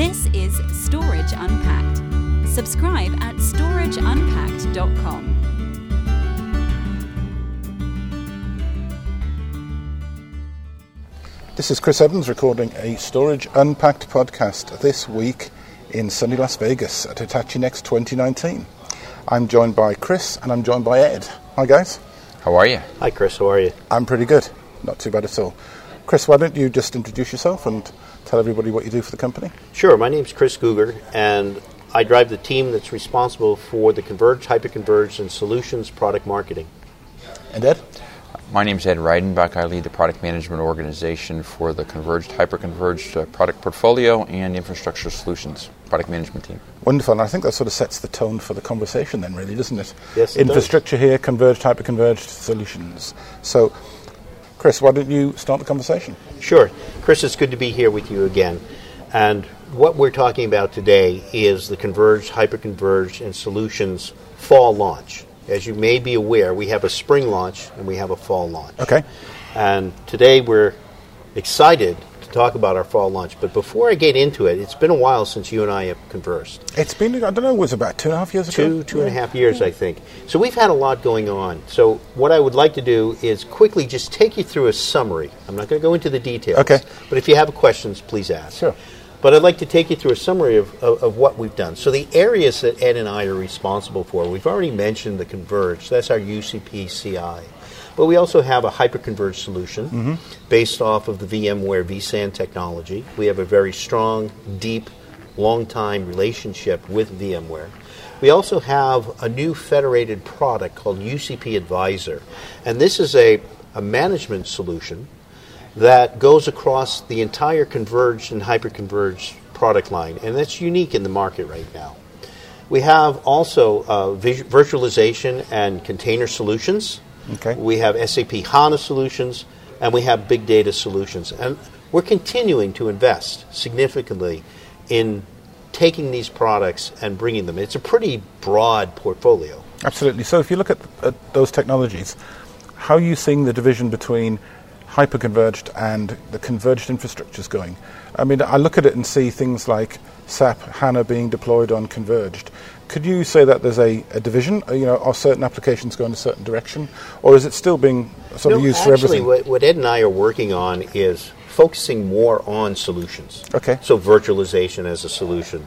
This is Storage Unpacked. Subscribe at storageunpacked.com. This is Chris Evans recording a Storage Unpacked podcast this week in sunny Las Vegas at Hitachi Next 2019. I'm joined by Chris and I'm joined by Ed. Hi guys. How are you? Hi Chris, how are you? I'm pretty good. Not too bad at all. Chris, why don't you just introduce yourself and tell everybody what you do for the company? Sure, my name's Chris Guger and I drive the team that's responsible for the Converged, Hyperconverged, and Solutions product marketing. And Ed? My name's Ed Reidenbach. I lead the product management organization for the Converged, Hyperconverged product portfolio and infrastructure solutions product management team. Wonderful, and I think that sort of sets the tone for the conversation then, really, doesn't it? Yes, it Infrastructure does. here, converged, hyperconverged solutions. So, Chris, why don't you start the conversation? Sure. Chris, it's good to be here with you again. And what we're talking about today is the Converged, Hyperconverged, and Solutions fall launch. As you may be aware, we have a spring launch and we have a fall launch. Okay. And today we're excited to talk about our fall launch. But before I get into it, it's been a while since you and I have conversed. It's been, I don't know, it was about 2.5 years ago? Two and a half years, I think. So we've had a lot going on. So what I would like to do is quickly just take you through a summary. I'm not going to go into the details. Okay. But if you have questions, please ask. Sure. But I'd like to take you through a summary of what we've done. So the areas that Ed and I are responsible for, we've already mentioned the Converged. That's our UCP CI. But we also have a hyperconverged solution based off of the VMware vSAN technology. We have a very strong, deep, long-time relationship with VMware. We also have a new federated product called UCP Advisor. And this is a management solution that goes across the entire converged and hyperconverged product line, and that's unique in the market right now. We have also virtualization and container solutions. Okay. We have SAP HANA solutions, and we have big data solutions. And we're continuing to invest significantly in taking these products and bringing them. It's a pretty broad portfolio. Absolutely. So if you look at those technologies, how are you seeing the division between hyperconverged and the converged infrastructures going? I mean, I look at it and see things like SAP HANA being deployed on converged. Could you say that there's a division? Are certain applications going a certain direction, or is it still being sort of used for everything? Actually, what Ed and I are working on is focusing more on solutions. Okay. So virtualization as a solution,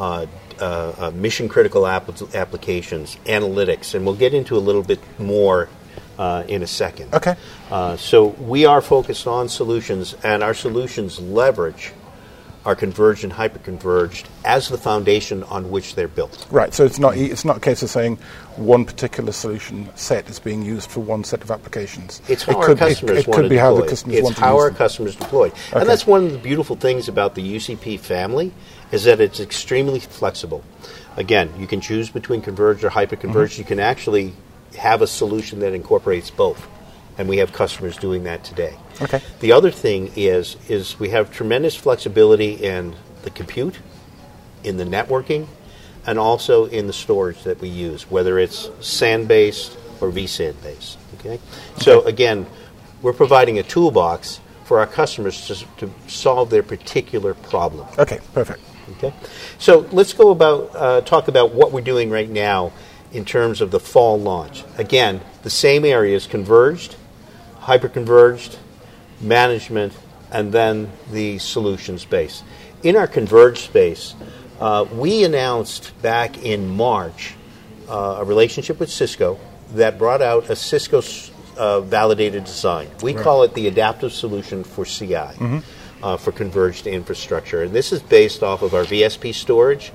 mission-critical applications, analytics, and we'll get into a little bit more in a second. Okay. So we are focused on solutions, and our solutions leverage our converged and hyperconverged as the foundation on which they're built. Right. So it's not a case of saying one particular solution set is being used for one set of applications. It's how our customers want to deploy. It could be how the customers want to use it. It's how our customers deploy. Okay. And that's one of the beautiful things about the UCP family is that it's extremely flexible. Again, you can choose between converged or hyperconverged. You can actually have a solution that incorporates both, and we have customers doing that today. Okay. The other thing is we have tremendous flexibility in the compute, in the networking, and also in the storage that we use, whether it's SAN-based or vSAN-based. Okay? So again, we're providing a toolbox for our customers to solve their particular problem. Okay, perfect. Okay, so let's talk about what we're doing right now in terms of the fall launch. Again, the same areas: converged, hyperconverged, management, and then the solution space. In our converged space, we announced back in March a relationship with Cisco that brought out a Cisco validated design. We call it the adaptive solution for CI, for converged infrastructure. And this is based off of our VSP storage,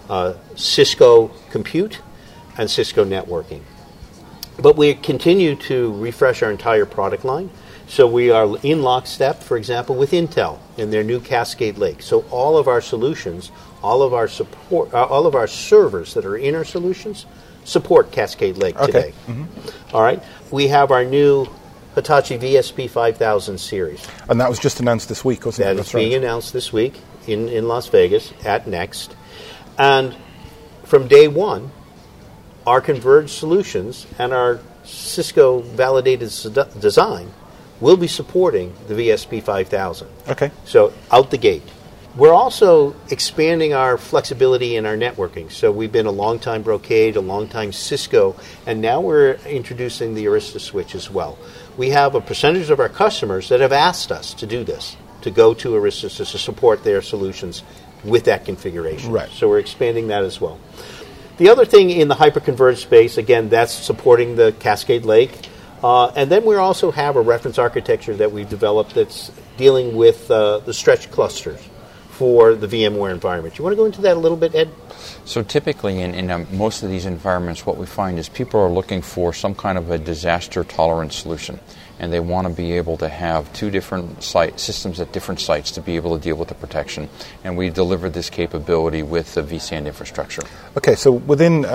Cisco compute, and Cisco networking. But we continue to refresh our entire product line. So we are in lockstep, for example, with Intel in their new Cascade Lake. So all of our solutions, all of our support, all of our servers that are in our solutions support Cascade Lake today. All right. We have our new Hitachi VSP 5000 series. And that was just announced this week, wasn't it? That is being announced this week in Las Vegas at Next. And from day one, our converged solutions and our Cisco validated design will be supporting the VSP 5000. Okay. So out the gate. We're also expanding our flexibility in our networking. So we've been a long-time Brocade, a long-time Cisco, and now we're introducing the Arista switch as well. We have a percentage of our customers that have asked us to do this, to go to Arista to support their solutions with that configuration. Right. So we're expanding that as well. The other thing in the hyperconverged space, again, that's supporting the Cascade Lake. And then we also have a reference architecture that we've developed that's dealing with the stretch clusters for the VMware environment. You want to go into that a little bit, Ed? So typically in most of these environments, what we find is people are looking for some kind of a disaster-tolerant solution, and they want to be able to have two different systems at different sites to be able to deal with the protection. And we deliver this capability with the vSAN infrastructure. Okay, so within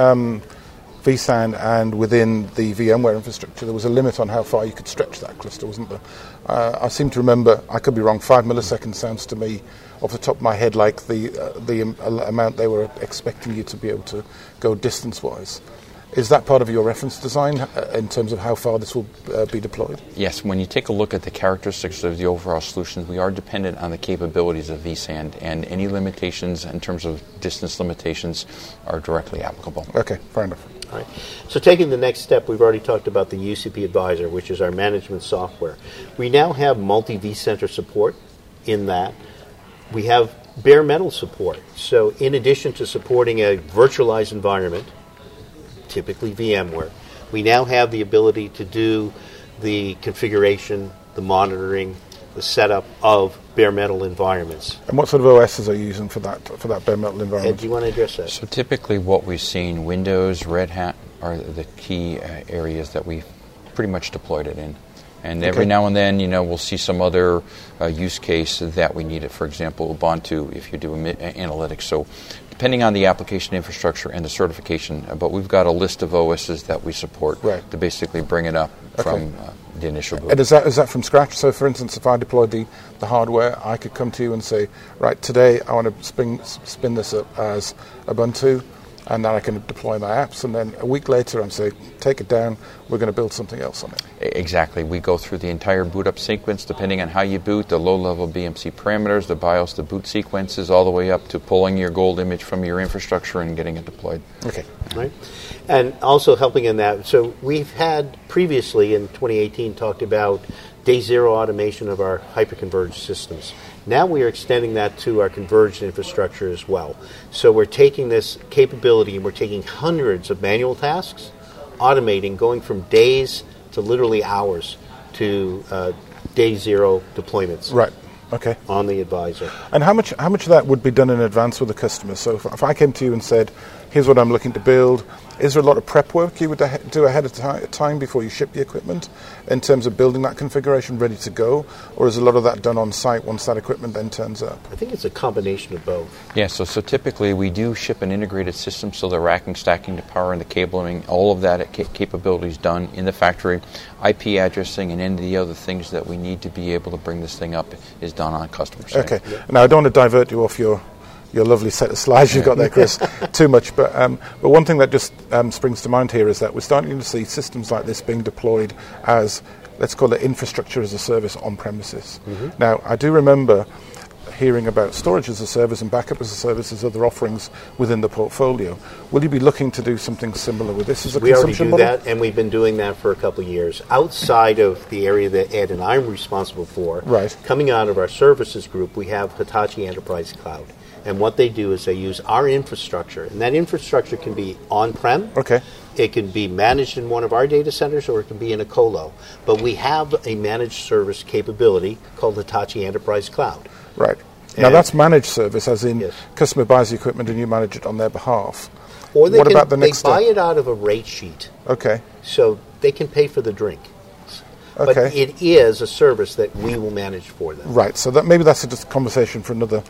vSAN and within the VMware infrastructure, there was a limit on how far you could stretch that cluster, wasn't there? I seem to remember, I could be wrong, 5 milliseconds sounds to me off the top of my head like the amount they were expecting you to be able to go distance-wise. Is that part of your reference design in terms of how far this will be deployed? Yes, when you take a look at the characteristics of the overall solutions, we are dependent on the capabilities of vSAN, and any limitations in terms of distance limitations are directly applicable. Okay, fair enough. All right. So taking the next step, we've already talked about the UCP Advisor, which is our management software. We now have multi-vCenter support in that. We have bare metal support. So in addition to supporting a virtualized environment, typically VMware, we now have the ability to do the configuration, the monitoring, the setup of bare metal environments. And what sort of OSs are you using for that bare metal environment? Ed, do you want to address that? So typically what we've seen, Windows, Red Hat are the key areas that we've pretty much deployed it in. And every now and then, we'll see some other use case that we need it. For example, Ubuntu, if you do analytics. So depending on the application infrastructure and the certification, but we've got a list of OSs that we support to basically bring it up from the initial boot. And is that from scratch? So, for instance, if I deployed the hardware, I could come to you and say, right, today I want to spin this up as Ubuntu, and then I can deploy my apps, and then a week later I'm saying, take it down, we're going to build something else on it. Exactly. We go through the entire boot up sequence, depending on how you boot, the low-level BMC parameters, the BIOS, the boot sequences, all the way up to pulling your gold image from your infrastructure and getting it deployed. Okay. Right. And also helping in that, so we've had previously in 2018 talked about day zero automation of our hyperconverged systems. Now we are extending that to our converged infrastructure as well. So we're taking this capability and we're taking hundreds of manual tasks, automating, going from days to literally hours to day zero deployments. Right. Okay. On the Advisor. And how much of that would be done in advance with the customer? So if I came to you and said, here's what I'm looking to build, is there a lot of prep work you would do ahead of time before you ship the equipment in terms of building that configuration ready to go? Or is a lot of that done on site once that equipment then turns up? I think it's a combination of both. Yeah, so typically we do ship an integrated system, so the racking, stacking, the power, and the cabling, all of that capability is done in the factory. IP addressing and any of the other things that we need to be able to bring this thing up is done on customer site. Okay. Yeah. Now, I don't want to divert you off your lovely set of slides you've got there, Chris, too much. But one thing that just springs to mind here is that we're starting to see systems like this being deployed as, let's call it infrastructure as a service on premises. Mm-hmm. Now, I do remember hearing about storage as a service and backup as a service as other offerings within the portfolio. Will you be looking to do something similar with this as a consumption model? We already do that, and we've been doing that for a couple of years. Outside of the area that Ed and I am responsible for, coming out of our services group, we have Hitachi Enterprise Cloud. And what they do is they use our infrastructure, and that infrastructure can be on-prem. Okay. It can be managed in one of our data centers, or it can be in a colo. But we have a managed service capability called Hitachi Enterprise Cloud. Right. Now that's managed service, as in customer buys the equipment and you manage it on their behalf. Or they buy it out of a rate sheet. Okay. So they can pay for the drink. Okay. But it is a service that we will manage for them. Right. So maybe that's a conversation for another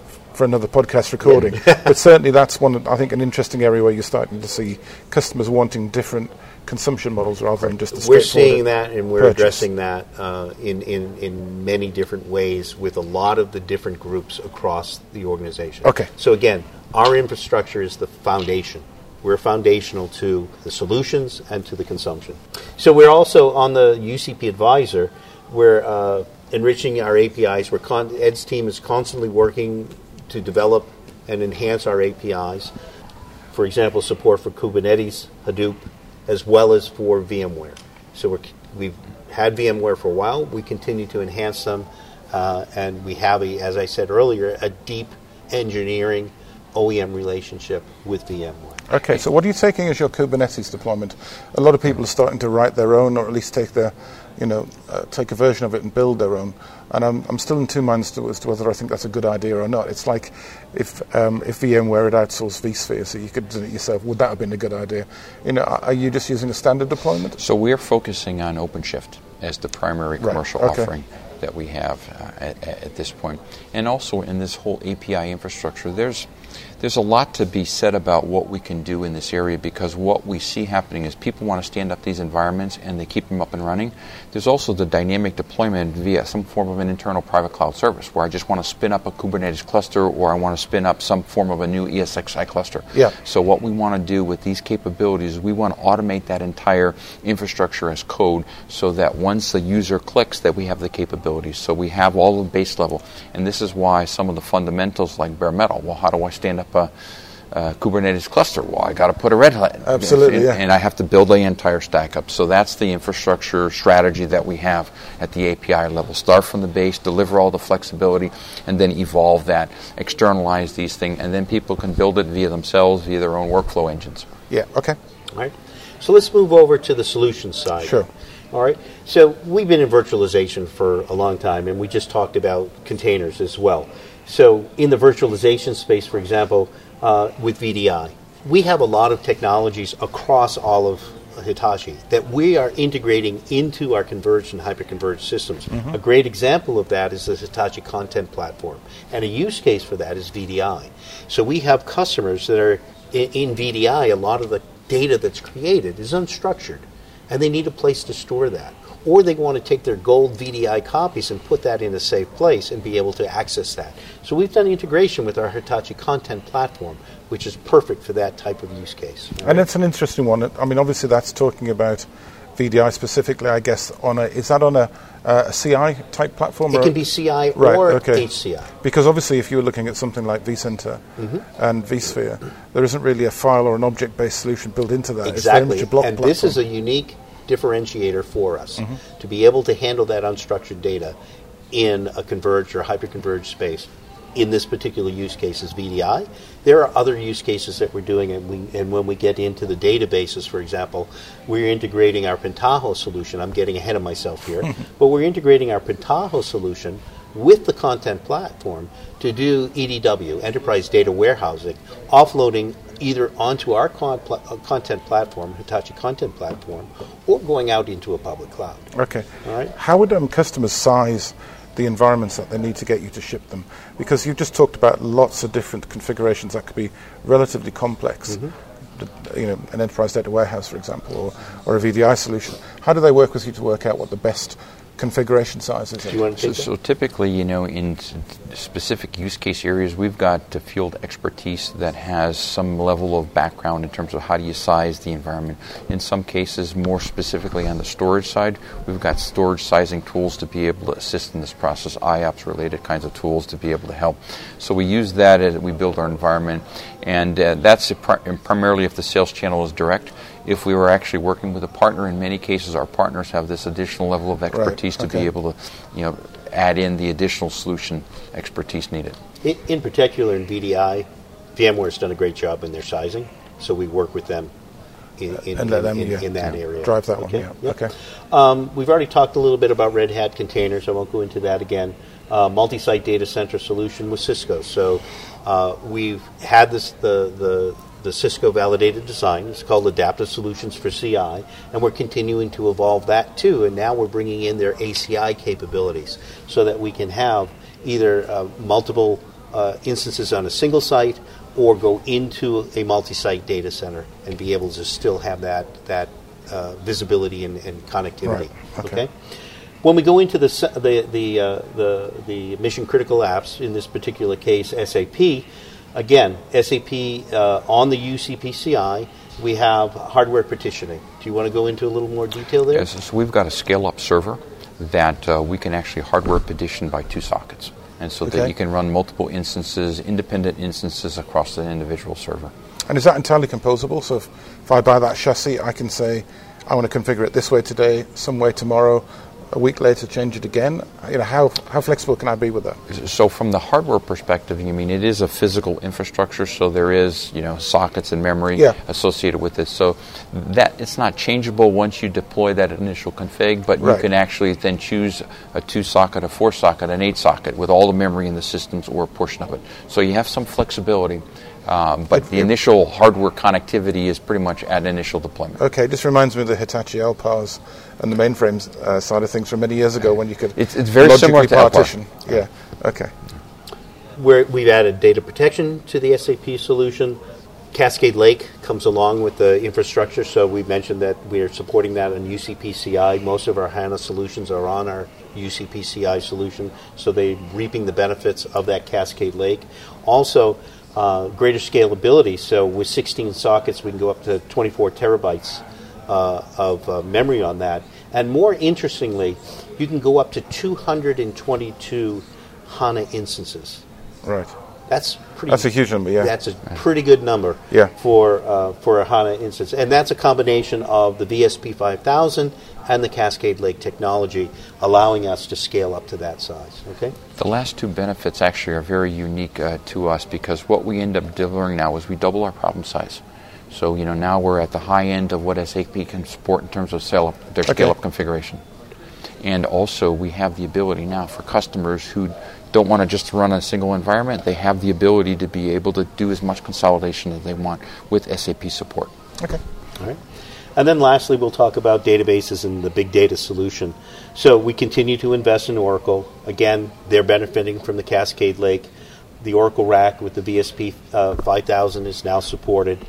podcast recording. But certainly that's I think an interesting area where you're starting to see customers wanting different consumption models rather than just a We're seeing that, and we're purchase. Addressing that in many different ways with a lot of the different groups across the organization. Okay. So again, our infrastructure is the foundation. We're foundational to the solutions and to the consumption. So we're also on the UCP Advisor. We're enriching our APIs. Ed's team is constantly working to develop and enhance our APIs. For example, support for Kubernetes, Hadoop, as well as for VMware. So we've had VMware for a while. We continue to enhance them, and we have, as I said earlier, a deep engineering OEM relationship with VMware. Okay, so what are you taking as your Kubernetes deployment? A lot of people are starting to write their own, or at least take their, take a version of it and build their own. And I'm still in two minds as to whether I think that's a good idea or not. It's like if VMware had outsourced vSphere, so you could do it yourself, would that have been a good idea? Are you just using a standard deployment? So we're focusing on OpenShift as the primary commercial offering that we have at this point. And also in this whole API infrastructure, there's a lot to be said about what we can do in this area, because what we see happening is people want to stand up these environments and they keep them up and running. There's also the dynamic deployment via some form of an internal private cloud service where I just want to spin up a Kubernetes cluster, or I want to spin up some form of a new ESXi cluster. Yeah. So what we want to do with these capabilities is we want to automate that entire infrastructure as code, so that once the user clicks that we have the capabilities. So we have all the base level. And this is why some of the fundamentals like bare metal, well, how do I stand up a Kubernetes cluster? Well, I got to put a Red Hat. Absolutely, yeah. And I have to build the entire stack up. So that's the infrastructure strategy that we have at the API level. Start from the base, deliver all the flexibility, and then evolve that, externalize these things, and then people can build it via themselves, via their own workflow engines. Yeah, okay. All right. So let's move over to the solution side. Sure. All right. So we've been in virtualization for a long time, and we just talked about containers as well. So in the virtualization space, for example, with VDI, we have a lot of technologies across all of Hitachi that we are integrating into our converged and hyperconverged systems. Mm-hmm. A great example of that is the Hitachi Content Platform, and a use case for that is VDI. So we have customers that are in VDI, a lot of the data that's created is unstructured, and they need a place to store that. Or they want to take their gold VDI copies and put that in a safe place and be able to access that. So we've done integration with our Hitachi Content Platform, which is perfect for that type of use case. And it's an interesting one. I mean, obviously that's talking about VDI specifically, I guess. Is that on a CI type platform? It can be CI or HCI. Because obviously if you're looking at something like vCenter and vSphere, there isn't really a file or an object-based solution built into that. Exactly. It's very much a block platform. This is a unique differentiator for us to be able to handle that unstructured data in a converged or hyperconverged space. In this particular use case is VDI. There are other use cases that we're doing, and when we get into the databases, for example, we're integrating our Pentaho solution. I'm getting ahead of myself here, but we're integrating our Pentaho solution with the content platform to do EDW, Enterprise Data Warehousing, offloading either onto our content platform, Hitachi Content Platform, or going out into a public cloud. Okay. All right. How would customers size the environments that they need to get you to ship them? Because you just talked about lots of different configurations that could be relatively complex. An enterprise data warehouse, for example, or a VDI solution. How do they work with you to work out what the best configuration sizes are? Do you want to take that? So typically, in specific use case areas, we've got field expertise that has some level of background in terms of how do you size the environment. In some cases, more specifically on the storage side, we've got storage sizing tools to be able to assist in this process, IOPS-related kinds of tools to be able to help. So we use that as we build our environment, and that's primarily if the sales channel is direct. If we were actually working with a partner, in many cases our partners have this additional level of expertise to be able to add in the additional solution expertise needed. In particular in VDI, VMware's done a great job in their sizing, so we work with them in that area. Drive that one, Yep. Okay. We've already talked a little bit about Red Hat containers. I won't go into that again. Multi-site data center solution with Cisco. So we've had the Cisco validated design. It's called Adaptive Solutions for CI, and we're continuing to evolve that too. And now we're bringing in their ACI capabilities so that we can have either multiple instances on a single site or go into a multi-site data center and be able to still have that visibility and connectivity. Right. Okay. When we go into the mission critical apps, in this particular case, SAP. Again, SAP on the UCPCI, we have hardware partitioning. Do you want to go into a little more detail there? Yes, so we've got a scale-up server that we can actually hardware partition by 2 sockets. and so that you can run multiple instances, independent instances across an individual server. And is that entirely composable? So if I buy that chassis, I can say, I want to configure it this way today, some way tomorrow, a week later change it again? How flexible can I be with that? So from the hardware perspective, it is a physical infrastructure, so there is, sockets and memory associated with it. So that it's not changeable once you deploy that initial config, but you can actually then choose a 2-socket, a 4-socket, an 8-socket with all the memory in the systems or a portion of it. So you have some flexibility. But the initial hardware connectivity is pretty much at initial deployment. Okay, this reminds me of the Hitachi LPARs and the mainframes side of things from many years ago when you could it's very similar to partition. LPAR. Yeah, okay. We've added data protection to the SAP solution. Cascade Lake comes along with the infrastructure, so we mentioned that we are supporting that on UCP-CI. Most of our HANA solutions are on our UCP-CI solution, so they're reaping the benefits of that Cascade Lake. Also, greater scalability, so with 16 sockets we can go up to 24 terabytes of memory on that. And more interestingly, you can go up to 222 HANA instances. Right. That's a huge number, yeah. That's a pretty good number for a HANA instance. And that's a combination of the VSP 5000 and the Cascade Lake technology, allowing us to scale up to that size. Okay. The last two benefits actually are very unique to us, because what we end up delivering now is we double our problem size. So now we're at the high end of what SAP can support in terms of their scale-up configuration. And also we have the ability now for customers who don't want to just run a single environment. They have the ability to be able to do as much consolidation as they want with SAP support. Okay. All right. And then lastly, we'll talk about databases and the big data solution. So we continue to invest in Oracle. Again, they're benefiting from the Cascade Lake. The Oracle Rack with the VSP 5000 is now supported.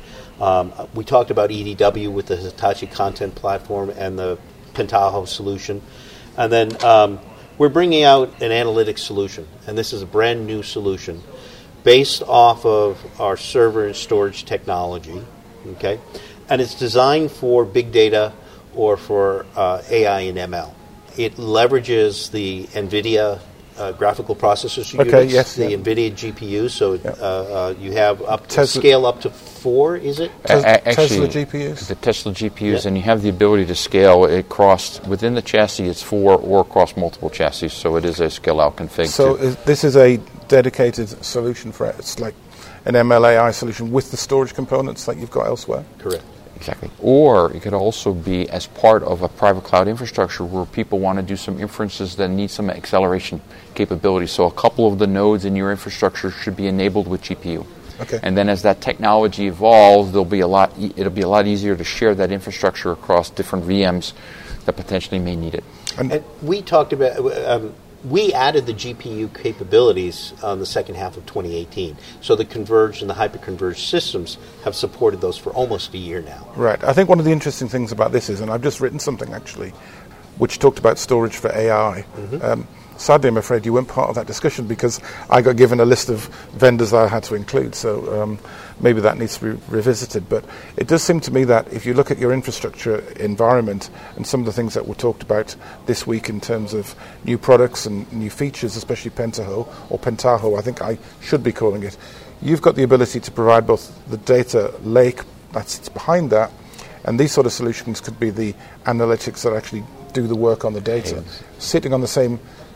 We talked about EDW with the Hitachi Content Platform and the Pentaho solution. And then we're bringing out an analytics solution, and this is a brand new solution based off of our server and storage technology, okay? And it's designed for big data or for AI and ML. It leverages the NVIDIA graphical processors units, the NVIDIA GPU, so you have up to scale up to 4, is it? Tesla GPUs? The Tesla GPUs, and you have the ability to scale it across, within the chassis it's 4 or across multiple chassis, so it is a scale-out config. So this is a dedicated solution for it. It's like an MLAI solution with the storage components like you've got elsewhere? Correct. Exactly. Or it could also be as part of a private cloud infrastructure where people want to do some inferences that need some acceleration capability. So a couple of the nodes in your infrastructure should be enabled with GPU. Okay. And then as that technology evolves, it'll be a lot easier to share that infrastructure across different VMs that potentially may need it. And we talked about... we added the GPU capabilities on the second half of 2018. So the converged and the hyper-converged systems have supported those for almost a year now. Right. I think one of the interesting things about this is, and I've just written something actually, which talked about storage for AI. Mm-hmm. Sadly, I'm afraid you weren't part of that discussion because I got given a list of vendors I had to include, so maybe that needs to be revisited. But it does seem to me that if you look at your infrastructure environment and some of the things that were talked about this week in terms of new products and new features, especially Pentaho, I think I should be calling it, you've got the ability to provide both the data lake that sits behind that, and these sort of solutions could be the analytics that actually do the work on the data, sitting on the same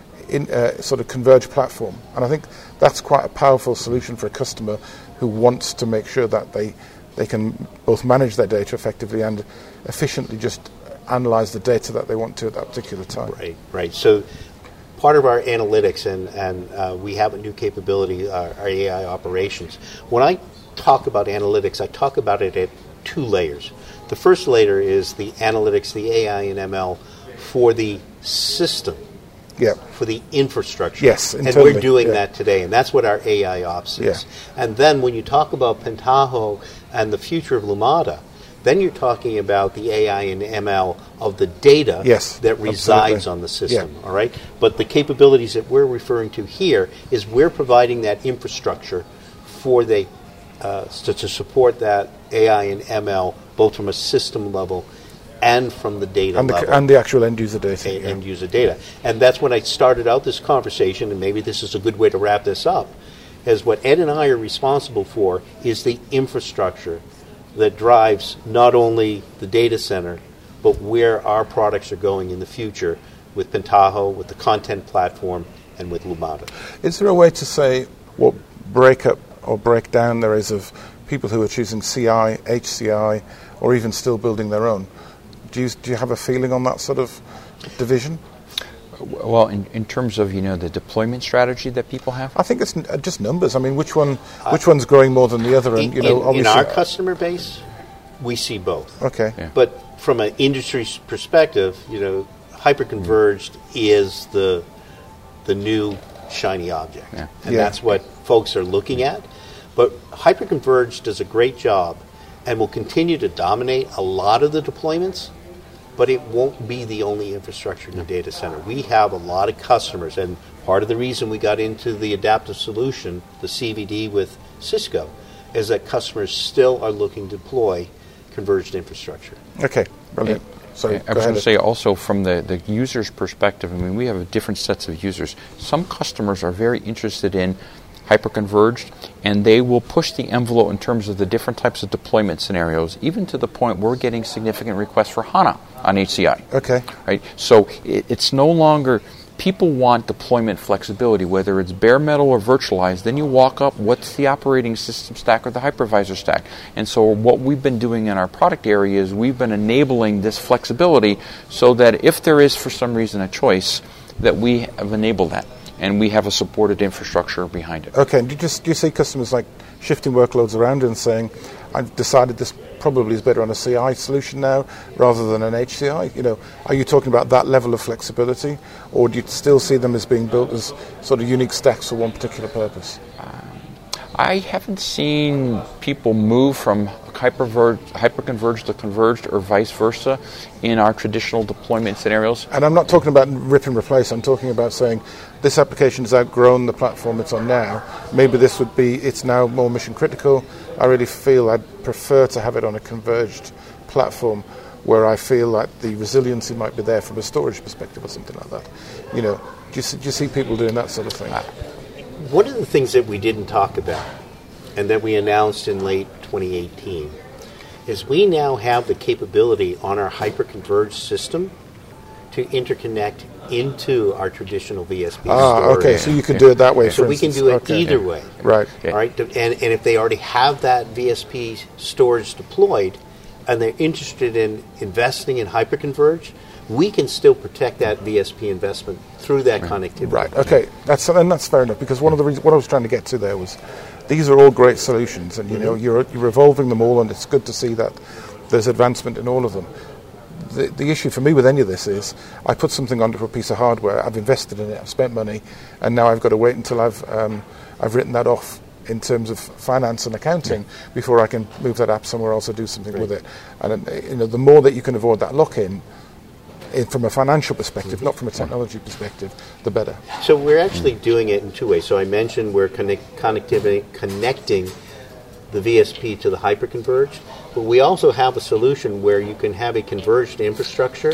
sort of converged platform. And I think that's quite a powerful solution for a customer who wants to make sure that they can both manage their data effectively and efficiently just analyze the data that they want to at that particular time. Right. So part of our analytics, and we have a new capability, our AI operations. When I talk about analytics, I talk about it at 2 layers. The first layer is the analytics, the AI and ML for the system. Yeah. For the infrastructure. Yes, and we're doing that today, and that's what our AI ops is. Yeah. And then when you talk about Pentaho and the future of Lumada, then you're talking about the AI and ML of the data that resides on the system. Yeah. All right. But the capabilities that we're referring to here is we're providing that infrastructure for the to support that AI and ML both from a system level and from the data level. And the actual end user data. End user data. And that's when I started out this conversation, and maybe this is a good way to wrap this up, is what Ed and I are responsible for is the infrastructure that drives not only the data center, but where our products are going in the future with Pentaho, with the content platform, and with Lumada. Is there a way to say what breakup or breakdown there is of people who are choosing CI, HCI, or even still building their own? Do you have a feeling on that sort of division? Well, in terms of the deployment strategy that people have, I think it's just numbers. I mean, which one's growing more than the other? And in our customer base, we see both. Okay, yeah. But from an industry perspective, hyperconverged is the new shiny object, and that's what folks are looking at. But hyperconverged does a great job and will continue to dominate a lot of the deployments, but it won't be the only infrastructure in the data center. We have a lot of customers, and part of the reason we got into the adaptive solution, the CVD with Cisco, is that customers still are looking to deploy converged infrastructure. Okay, brilliant. So I was going to say also from the user's perspective, I mean, we have different sets of users. Some customers are very interested in hyperconverged, and they will push the envelope in terms of the different types of deployment scenarios, even to the point we're getting significant requests for HANA on HCI. Okay. Right? So it's no longer, people want deployment flexibility, whether it's bare metal or virtualized. Then you walk up, what's the operating system stack or the hypervisor stack? And so what we've been doing in our product area is we've been enabling this flexibility so that if there is for some reason a choice, that we have enabled that. And we have a supported infrastructure behind it. Okay, and do you see customers like shifting workloads around and saying, I've decided this probably is better on a CI solution now rather than an HCI? Are you talking about that level of flexibility, or do you still see them as being built as sort of unique stacks for one particular purpose? I haven't seen people move from hyperconverged to converged or vice versa in our traditional deployment scenarios. And I'm not talking about rip and replace. I'm talking about saying this application has outgrown the platform it's on now. Maybe this would be, it's now more mission critical. I really feel I'd prefer to have it on a converged platform where I feel like the resiliency might be there from a storage perspective or something like that. Do you see people doing that sort of thing? One of the things that we didn't talk about and that we announced in late 2018 is we now have the capability on our hyperconverged system to interconnect into our traditional VSP storage. Okay, so you can do it that way. So we can do it either way. Right. All right. And if they already have that VSP storage deployed and they're interested in investing in hyperconverged, we can still protect that VSP investment through that connectivity. Right. Okay. That's fair enough, because one of the reasons what I was trying to get to there was these are all great solutions, and you're evolving them all, and it's good to see that there's advancement in all of them. The issue for me with any of this is I put something onto a piece of hardware, I've invested in it, I've spent money, and now I've got to wait until I've written that off in terms of finance and accounting before I can move that app somewhere else or do something with it. And the more that you can avoid that lock-in, from a financial perspective, not from a technology perspective, the better. So we're actually doing it in two ways. So I mentioned we're connecting the VSP to the hyperconverged, but we also have a solution where you can have a converged infrastructure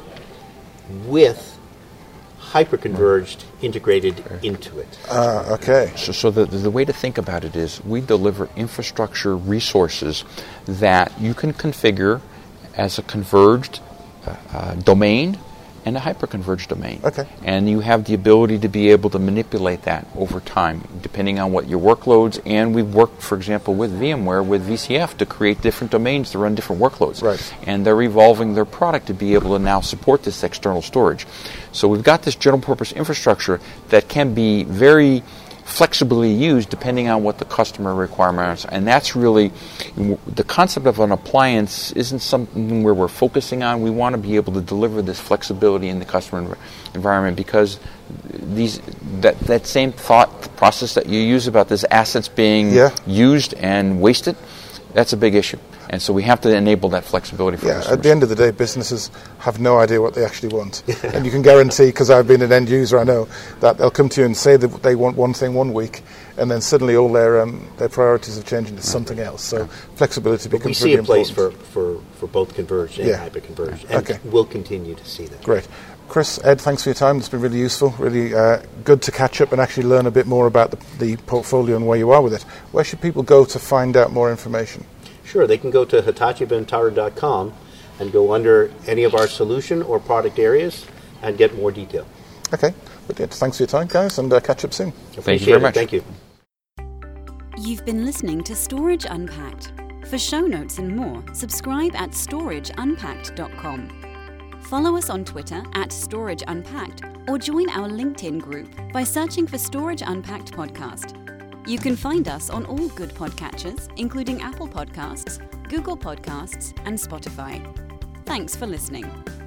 with hyperconverged integrated into it. Okay. So the way to think about it is we deliver infrastructure resources that you can configure as a converged domain and a hyperconverged domain. Okay. And you have the ability to be able to manipulate that over time, depending on what your workloads. And we've worked, for example, with VMware, with VCF, to create different domains to run different workloads. Right. And they're evolving their product to be able to now support this external storage. So we've got this general purpose infrastructure that can be very flexibly used depending on what the customer requirements are. And that's really the concept of an appliance isn't something where we're focusing on. We want to be able to deliver this flexibility in the customer environment, because that same thought process that you use about this assets being used and wasted, that's a big issue. And so we have to enable that flexibility for customers. At the end of the day, businesses have no idea what they actually want. And you can guarantee, because I've been an end user, I know, that they'll come to you and say that they want one thing one week, and then suddenly all their priorities have changed into something else. So flexibility becomes really important. We see a place for both converged and hyper-converged, and we'll continue to see that. Great. Chris, Ed, thanks for your time. It's been really useful, really good to catch up and actually learn a bit more about the portfolio and where you are with it. Where should people go to find out more information? Sure, they can go to hitachivantara.com and go under any of our solution or product areas and get more detail. Okay, but thanks for your time, guys, and catch up soon. Thank you very much. Thank you. You've been listening to Storage Unpacked. For show notes and more, subscribe at storageunpacked.com. Follow us on Twitter at Storage Unpacked or join our LinkedIn group by searching for Storage Unpacked Podcast. You can find us on all good podcatchers, including Apple Podcasts, Google Podcasts, and Spotify. Thanks for listening.